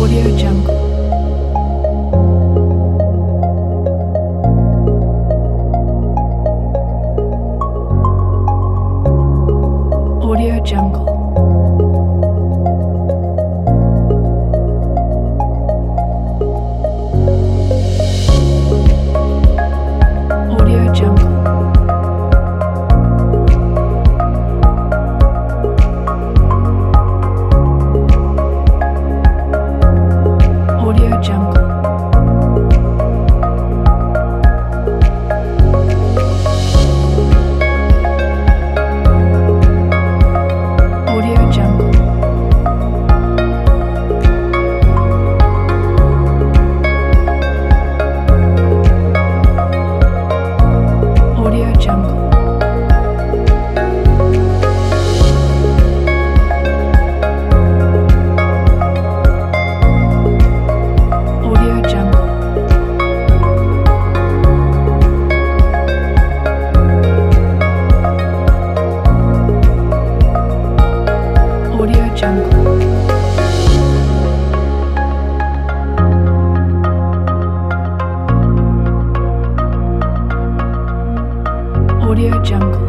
Audio Jungle. Audio Jungle. Audio Jungle. Audio Jungle. Audio Jungle. Audio Jungle. Audio Jungle. Audio Jungle. Audio Jungle.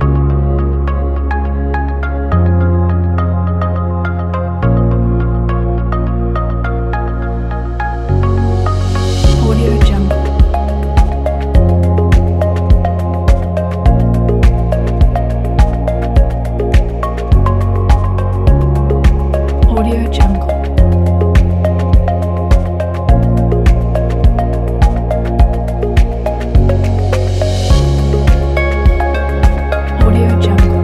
Audio Jungle. Audio Jungle. Audio Jungle.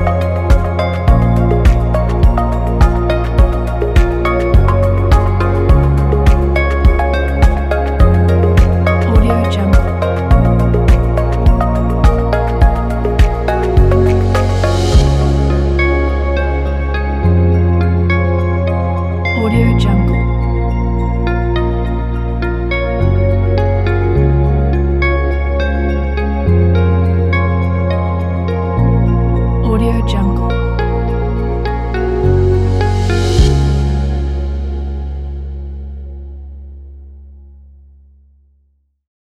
Audio Jungle. Audio Jungle. Audio Jungle.